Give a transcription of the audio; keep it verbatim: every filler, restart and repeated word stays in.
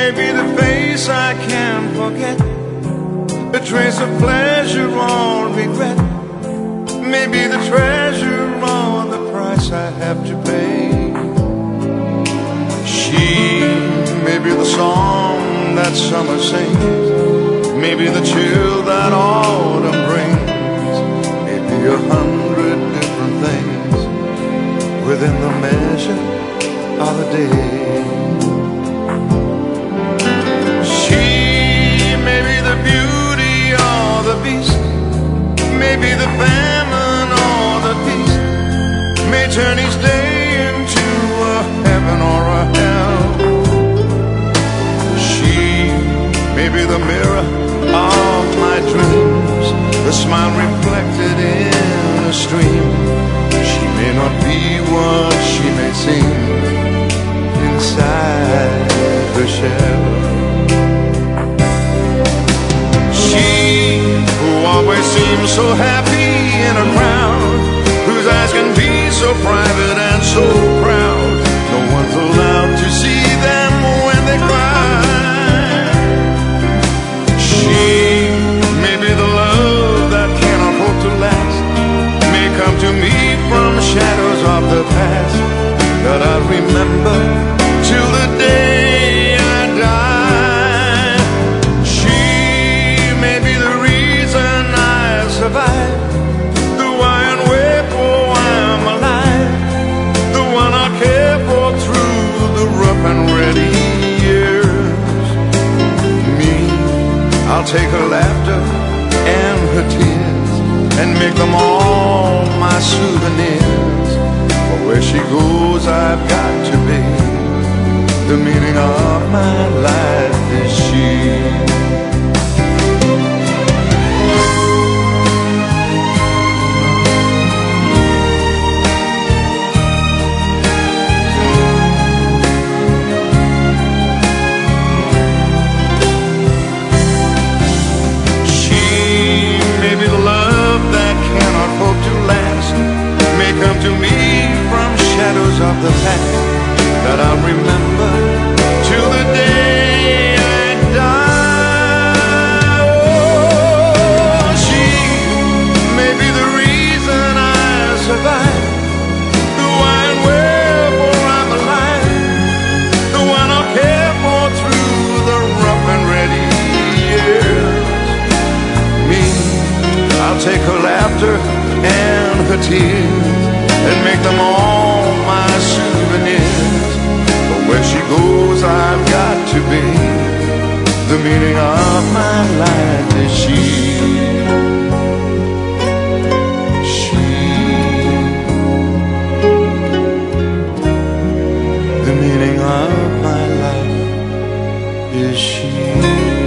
maybe the face I can't forget, a trace of pleasure or regret, maybe the treasure or the price I have to pay. She may be the song that summer sings, maybe the chill that autumn brings, maybe a hundred different things within the measure of a day. She may be the beauty or the beast, maybe the famine or the feast, may turn each day into a heaven or a hell. She may be the mirror of my dreams, the smile reflected in a stream. She may not be what she may seem inside her shell. She who always seems so happy in a crowd, whose eyes can be so private and so proud, no one's allowed to see them when they cry. She may be the love that cannot hope to last, may come to me from shadows of the past that I remember till the day I die. She may be the reason I survive, the why and wherefore I'm alive, the one I care for through the rough and ready years. Me, I'll take her laughter and her tears and make them all my souvenirs. For where she goes I've got to be, the meaning of my life is she. Of the past that I'll remember till the day I die. Oh, she may be the reason I survive, the why and wherefore I'm alive, the one I'll care for through the rough and ready years. Me, I'll take her laughter and her tears and make them all my souvenirs. But where she goes I've got to be, the meaning of my life is she. She, the meaning of my life is she.